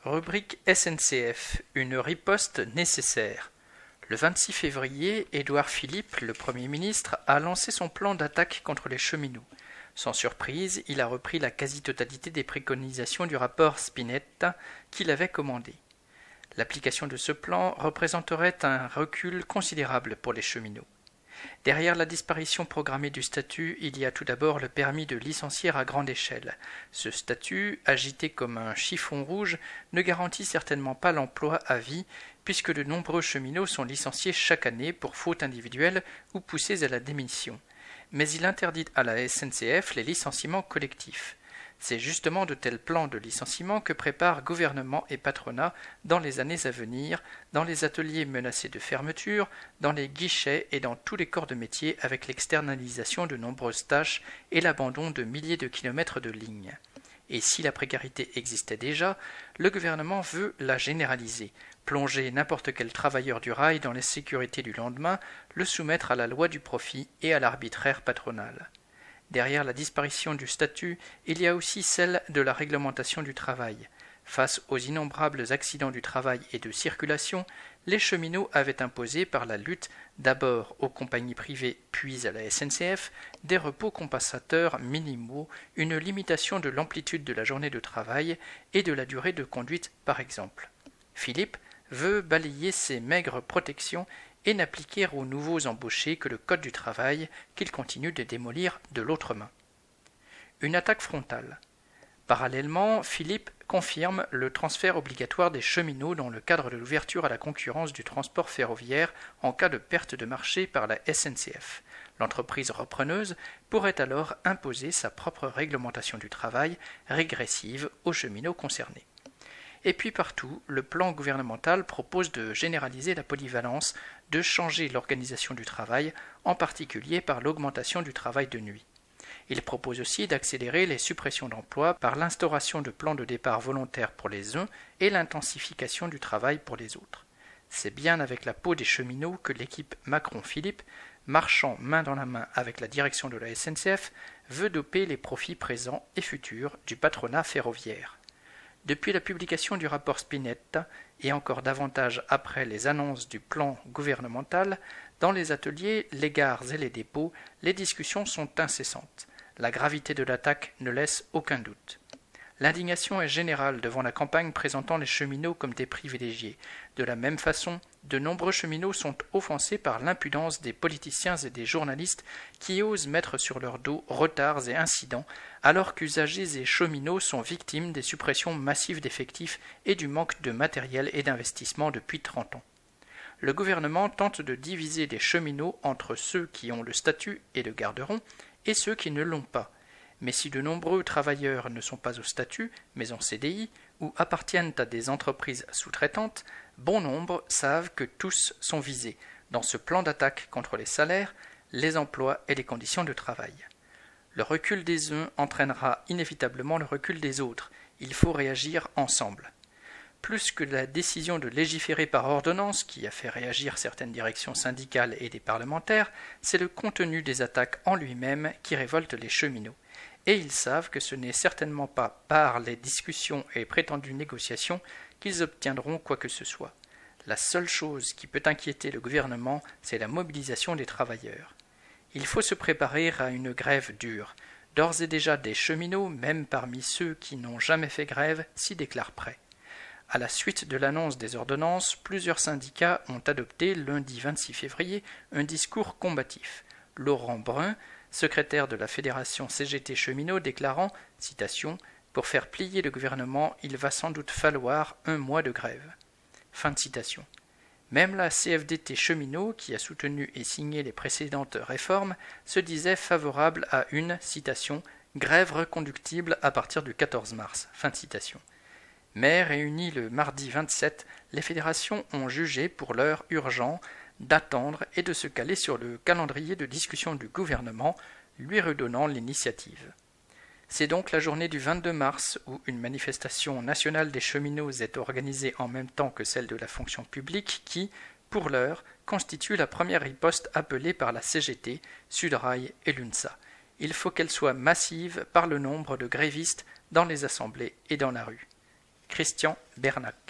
Rubrique SNCF, une riposte nécessaire. Le 26 février, Édouard Philippe, le Premier ministre, a lancé son plan d'attaque contre les cheminots. Sans surprise, il a repris la quasi-totalité des préconisations du rapport Spinetta qu'il avait commandé. L'application de ce plan représenterait un recul considérable pour les cheminots. Derrière la disparition programmée du statut, il y a tout d'abord le permis de licencier à grande échelle. Ce statut, agité comme un chiffon rouge, ne garantit certainement pas l'emploi à vie, puisque de nombreux cheminots sont licenciés chaque année pour faute individuelle ou poussés à la démission. Mais il interdit à la SNCF les licenciements collectifs. C'est justement de tels plans de licenciement que préparent gouvernement et patronat dans les années à venir, dans les ateliers menacés de fermeture, dans les guichets et dans tous les corps de métier avec l'externalisation de nombreuses tâches et l'abandon de milliers de kilomètres de lignes. Et si la précarité existait déjà, le gouvernement veut la généraliser, plonger n'importe quel travailleur du rail dans l'insécurité du lendemain, le soumettre à la loi du profit et à l'arbitraire patronal. Derrière la disparition du statut, il y a aussi celle de la réglementation du travail. Face aux innombrables accidents du travail et de circulation, les cheminots avaient imposé par la lutte, d'abord aux compagnies privées puis à la SNCF, des repos compensateurs minimaux, une limitation de l'amplitude de la journée de travail et de la durée de conduite par exemple. Philippe veut balayer ces maigres protections et n'appliquer aux nouveaux embauchés que le code du travail qu'il continue de démolir de l'autre main. Une attaque frontale. Parallèlement, Philippe confirme le transfert obligatoire des cheminots dans le cadre de l'ouverture à la concurrence du transport ferroviaire en cas de perte de marché par la SNCF. L'entreprise repreneuse pourrait alors imposer sa propre réglementation du travail régressive aux cheminots concernés. Et puis partout, le plan gouvernemental propose de généraliser la polyvalence, de changer l'organisation du travail, en particulier par l'augmentation du travail de nuit. Il propose aussi d'accélérer les suppressions d'emplois par l'instauration de plans de départ volontaires pour les uns et l'intensification du travail pour les autres. C'est bien avec la peau des cheminots que l'équipe Macron-Philippe, marchant main dans la main avec la direction de la SNCF, veut doper les profits présents et futurs du patronat ferroviaire. Depuis la publication du rapport Spinetta, et encore davantage après les annonces du plan gouvernemental, dans les ateliers, les gares et les dépôts, les discussions sont incessantes. La gravité de l'attaque ne laisse aucun doute. L'indignation est générale devant la campagne présentant les cheminots comme des privilégiés. De la même façon, de nombreux cheminots sont offensés par l'impudence des politiciens et des journalistes qui osent mettre sur leur dos retards et incidents, alors qu'usagers et cheminots sont victimes des suppressions massives d'effectifs et du manque de matériel et d'investissement depuis 30 ans. Le gouvernement tente de diviser les cheminots entre ceux qui ont le statut et le garderont et ceux qui ne l'ont pas. Mais si de nombreux travailleurs ne sont pas au statut, mais en CDI, ou appartiennent à des entreprises sous-traitantes, bon nombre savent que tous sont visés, dans ce plan d'attaque contre les salaires, les emplois et les conditions de travail. Le recul des uns entraînera inévitablement le recul des autres. Il faut réagir ensemble. Plus que la décision de légiférer par ordonnance qui a fait réagir certaines directions syndicales et des parlementaires, c'est le contenu des attaques en lui-même qui révolte les cheminots. Et ils savent que ce n'est certainement pas par les discussions et prétendues négociations qu'ils obtiendront quoi que ce soit. La seule chose qui peut inquiéter le gouvernement, c'est la mobilisation des travailleurs. Il faut se préparer à une grève dure. D'ores et déjà des cheminots, même parmi ceux qui n'ont jamais fait grève, s'y déclarent prêts. À la suite de l'annonce des ordonnances, plusieurs syndicats ont adopté lundi 26 février un discours combatif. Laurent Brun, secrétaire de la Fédération CGT Cheminots, déclarant, citation, « Pour faire plier le gouvernement, il va sans doute falloir 1 mois de grève. » Fin de citation. Même la CFDT Cheminots, qui a soutenu et signé les précédentes réformes, se disait favorable à une, citation, « grève reconductible à partir du 14 mars. » Fin de citation. Mais réunies le mardi 27, les fédérations ont jugé pour l'heure urgent d'attendre et de se caler sur le calendrier de discussion du gouvernement, lui redonnant l'initiative. C'est donc la journée du 22 mars où une manifestation nationale des cheminots est organisée en même temps que celle de la fonction publique qui, pour l'heure, constitue la première riposte appelée par la CGT, Sudrail et l'UNSA. Il faut qu'elle soit massive par le nombre de grévistes dans les assemblées et dans la rue. Christian Bernac.